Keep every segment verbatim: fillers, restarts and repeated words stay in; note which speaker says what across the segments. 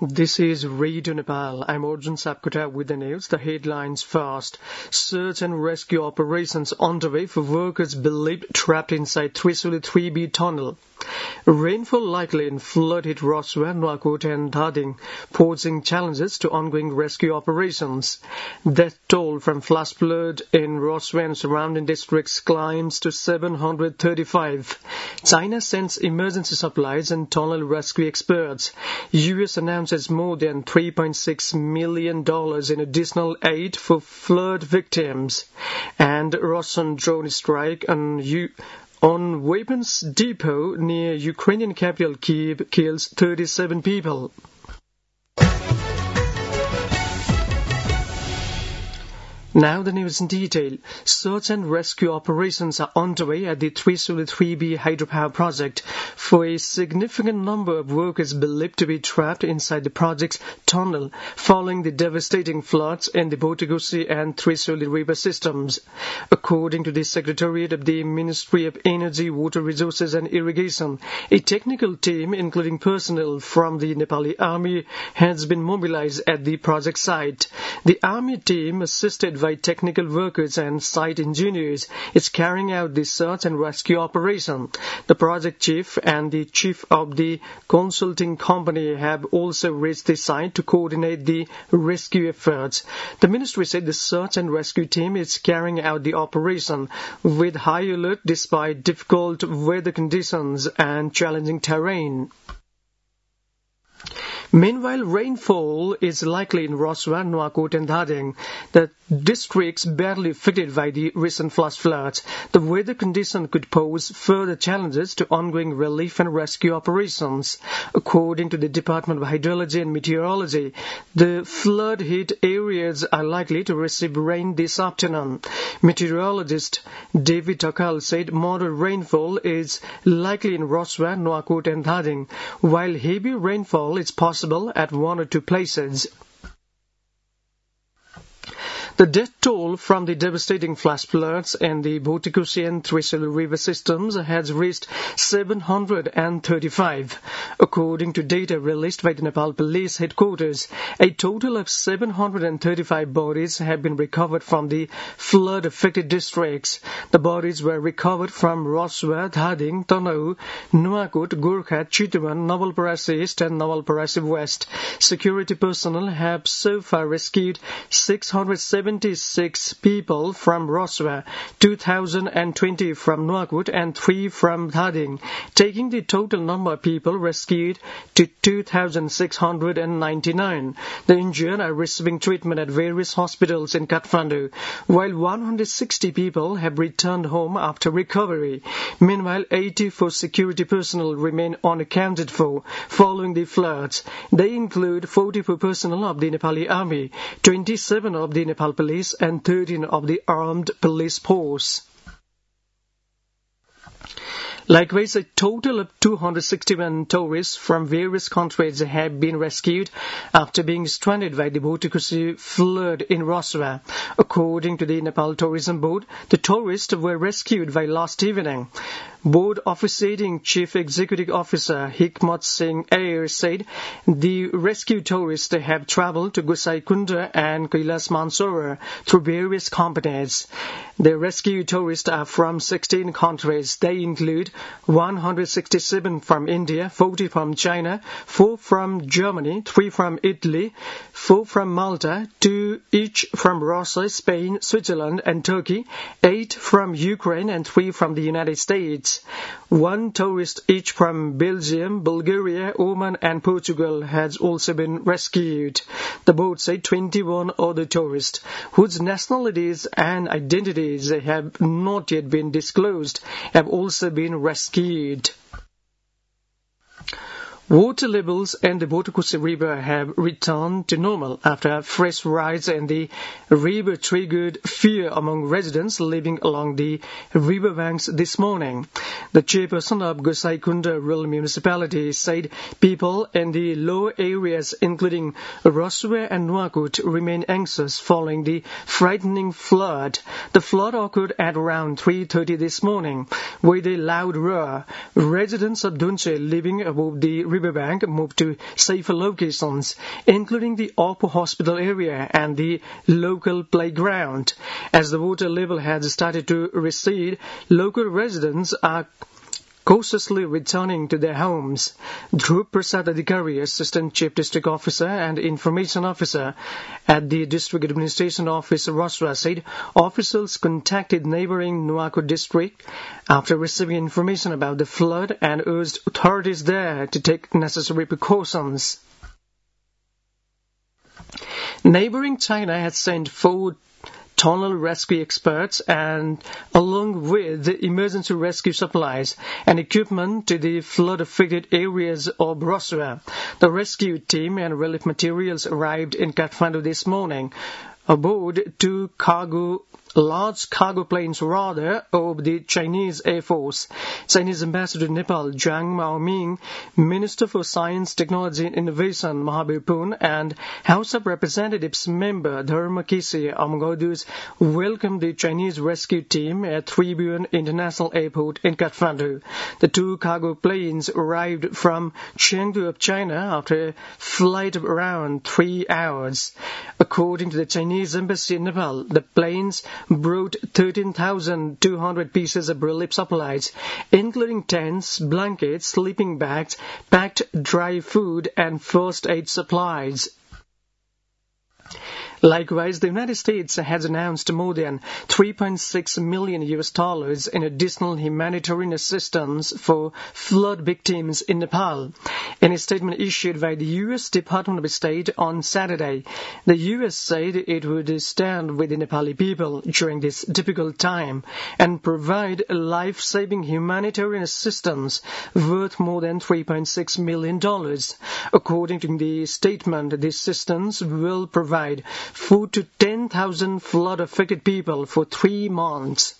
Speaker 1: This is Radio Nepal. I'm Arjun Sapkota with the news. The headlines first. Search and rescue operations underway for workers believed trapped inside Trisuli three B tunnel. Rainfall likely in flood hit Roswa, Nuakot and Dhading, posing challenges to ongoing rescue operations. Death toll from flash flood in Roswa and surrounding districts climbs to seven hundred thirty-five. China sends emergency supplies and tunnel rescue experts. U S announces more than three point six million dollars in additional aid for flood victims. And Russian drone strike on U On weapons depot near Ukrainian capital Kyiv kills thirty-seven people. Now the news in detail. Search and rescue operations are underway at the Trisuli three B hydropower project for a significant number of workers believed to be trapped inside the project's tunnel following the devastating floods in the Botagusi and Trisuli river systems. According to the Secretariat of the Ministry of Energy, Water Resources and Irrigation, a technical team including personnel from the Nepali Army has been mobilized at the project site. The Army team, assisted by technical workers and site engineers, is carrying out the search and rescue operation. The project chief and the chief of the consulting company have also reached the site to coordinate the rescue efforts. The ministry said the search and rescue team is carrying out the operation with high alert despite difficult weather conditions and challenging terrain. Meanwhile, rainfall is likely in Roswa, Nuakot and Dhading, the districts badly affected by the recent flash floods. The weather condition could pose further challenges to ongoing relief and rescue operations. According to the Department of Hydrology and Meteorology, the flood-hit areas are likely to receive rain this afternoon. Meteorologist David Takal said moderate rainfall is likely in Roswa, Nuakot and Dhading, while heavy rainfall is possible at one or two places. The death toll from the devastating flash floods in the Botagusi and Trisuli river systems has reached seven hundred thirty-five. According to data released by the Nepal Police Headquarters, a total of seven hundred thirty-five bodies have been recovered from the flood-affected districts. The bodies were recovered from Roswa, Dhading, Tanau, Nuakot, Gorkha, Chituan, Navalparasi East and Navalparasi West. Security personnel have so far rescued six hundred seventy-six people from Roswa, two thousand twenty from Nuakot and three from Dhading, taking the total number of people rescued to two thousand six hundred ninety-nine. The injured are receiving treatment at various hospitals in Kathmandu, while one hundred sixty people have returned home after recovery. Meanwhile, eighty-four security personnel remain unaccounted for following the floods. They include forty-four personnel of the Nepali Army, twenty-seven of the Nepal Police and thirteen of the Armed Police Force. Likewise, a total of two hundred sixty-one tourists from various countries have been rescued after being stranded by the Botagusi flood in Roswa. According to the Nepal Tourism Board, the tourists were rescued by last evening. Board officiating Chief Executive Officer Hikmat Singh Ayer said the rescued tourists have travelled to Gosai Kunda and Kailas Mansarovar through various companies. The rescued tourists are from sixteen countries. They include one hundred sixty-seven from India, forty from China, four from Germany, three from Italy, four from Malta, two each from Russia, Spain, Switzerland and Turkey, eight from Ukraine and three from the United States. One tourist each from Belgium, Bulgaria, Oman and Portugal has also been rescued. The board said twenty-one other tourists, whose nationalities and identities have not yet been disclosed, have also been rescued. Water levels in the Botagusi River have returned to normal after a fresh rise in the river triggered fear among residents living along the river banks this morning. The chairperson of Gosai Kunda Rural Municipality said people in the lower areas, including Roswa and Nuakot, remain anxious following the frightening flood. The flood occurred at around three thirty this morning with a loud roar. Residents of Dunche living above the riverbank moved to safer locations, including the Oppo Hospital area and the local playground. As the water level has started to recede, local residents are cautiously returning to their homes. Dhruv Prasad Adhikari, Assistant Chief District Officer and Information Officer at the District Administration Office, Rosra, said officials contacted neighbouring Nuwako district after receiving information about the flood and urged authorities there to take necessary precautions. Neighbouring China has sent four tunnel rescue experts and along with the emergency rescue supplies and equipment to the flood-affected areas of Rosra. The rescue team and relief materials arrived in Kathmandu this morning aboard two cargo large cargo planes rather of the Chinese Air Force. Chinese Ambassador to Nepal Zhang Maoming, Minister for Science, Technology and Innovation Mahabir Poon, and House of Representatives member Dharma Kisi among others welcomed the Chinese rescue team at Tribhuvan International Airport in Kathmandu. The two cargo planes arrived from Chengdu of China after a flight of around three hours. According to the Chinese Embassy in Nepal, the planes brought thirteen thousand two hundred pieces of relief supplies, including tents, blankets, sleeping bags, packed dry food, and first aid supplies. Likewise, the United States has announced more than three point six million U S dollars in additional humanitarian assistance for flood victims in Nepal. In a statement issued by the U S Department of State on Saturday, the U S said it would stand with the Nepali people during this difficult time and provide life-saving humanitarian assistance worth more than three point six million dollars. According to the statement, the assistance will provide food to ten thousand flood-affected people for three months.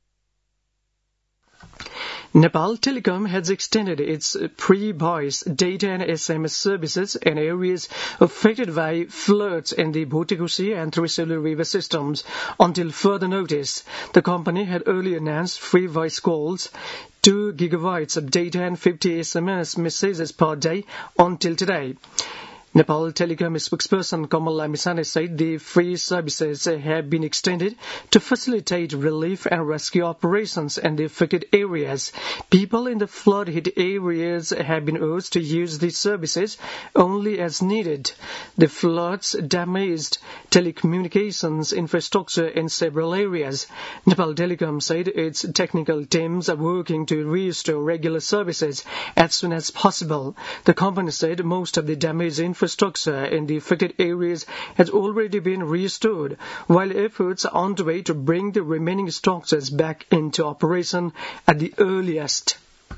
Speaker 1: Nepal Telecom has extended its pre-voice data and S M S services in areas affected by floods in the Bhutikusi and Trisulu river systems until further notice. The company had earlier announced free voice calls, two gigabytes of data and fifty S M S messages per day until today. Nepal Telecom spokesperson Kamal Lamisane said the free services have been extended to facilitate relief and rescue operations in the affected areas. People in the flood-hit areas have been urged to use these services only as needed. The floods damaged telecommunications infrastructure in several areas. Nepal Telecom said its technical teams are working to restore regular services as soon as possible. The company said most of the damaged infrastructure Infrastructure in the affected areas has already been restored, while efforts are underway to bring the remaining structures back into operation at the earliest.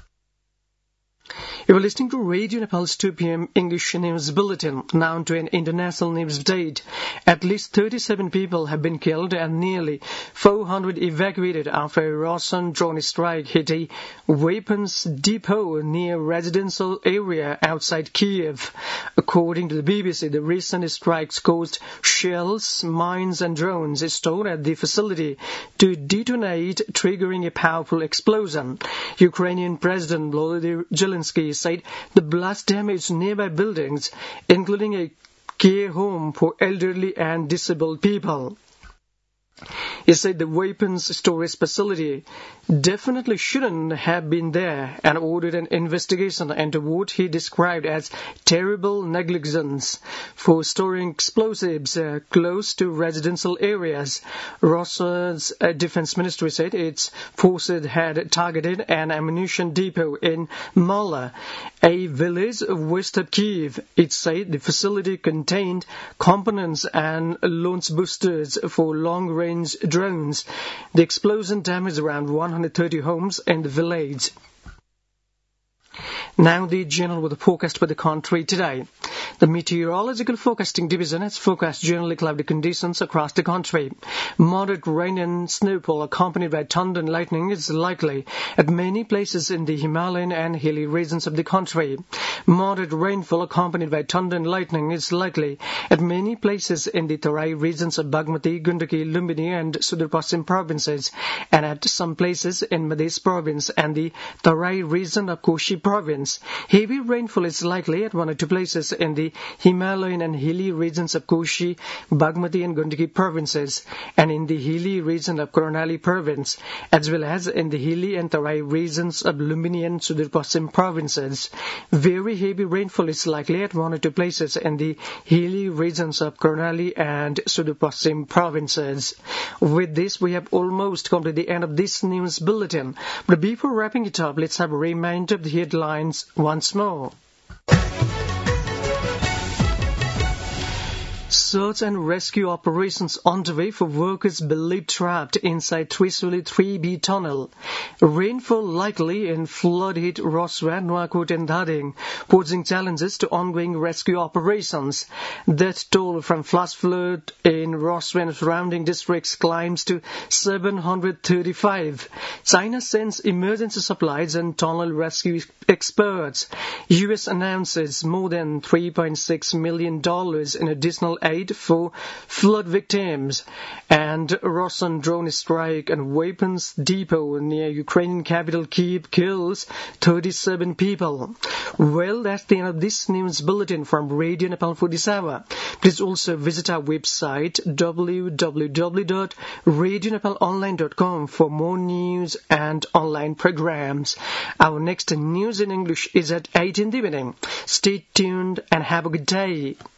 Speaker 1: You are listening to Radio Nepal's two p.m. English News Bulletin. Now to an international news update. At least thirty-seven people have been killed and nearly four hundred evacuated after a Russian drone strike hit a weapons depot near residential area outside Kiev. According to the B B C, the recent strikes caused shells, mines and drones stored at the facility to detonate, triggering a powerful explosion. Ukrainian President Volodymyr Zelensky said the blast damaged nearby buildings, including a care home for elderly and disabled people. He said the weapons storage facility definitely shouldn't have been there and ordered an investigation into what he described as terrible negligence for storing explosives uh, close to residential areas. Russia's uh, defense ministry said its forces had targeted an ammunition depot in Mala, a village west of Kiev. It said the facility contained components and launch boosters for long-range drones. The explosion damaged around one hundred thirty homes in the village. Now the general weather forecast for the country today. The Meteorological Forecasting Division has forecast generally cloudy conditions across the country. Moderate rain and snowfall accompanied by thunder and lightning is likely at many places in the Himalayan and hilly regions of the country. Moderate rainfall accompanied by thunder and lightning is likely at many places in the Tarai regions of Bagmati, Gundaki, Lumbini and Sudur Paschim provinces, and at some places in Madhya province and the Tarai region of Koshi province. Heavy rainfall is likely at one or two places in the Himalayan and hilly regions of Koshi, Bagmati and Gundaki provinces, and in the hilly region of Karnali province, as well as in the hilly and Tarai regions of Lumbini and Sudur Paschim provinces. Very heavy rainfall is likely at one or two places in the hilly regions of Karnali and Sudur Paschim provinces. With this, we have almost come to the end of this news bulletin. But before wrapping it up, let's have a reminder of the headlines once more. Search and rescue operations underway for workers believed trapped inside Trisuli three B tunnel. Rainfall likely in flood-hit Roswa, Nuakot and Dhading, posing challenges to ongoing rescue operations. Death toll from flash flood in Roswa and surrounding districts climbs to seven hundred thirty-five. China sends emergency supplies and tunnel rescue experts. U S announces more than three point six million dollars in additional aid for flood victims. And Russian drone strike and weapons depot near Ukrainian capital Kyiv kills thirty-seven people. Well, that's the end of this news bulletin from Radio Nepal for this hour. Please also visit our website w w w dot radio nepal online dot com for more news and online programs. Our next news in English is at eight in the evening. Stay tuned and have a good day.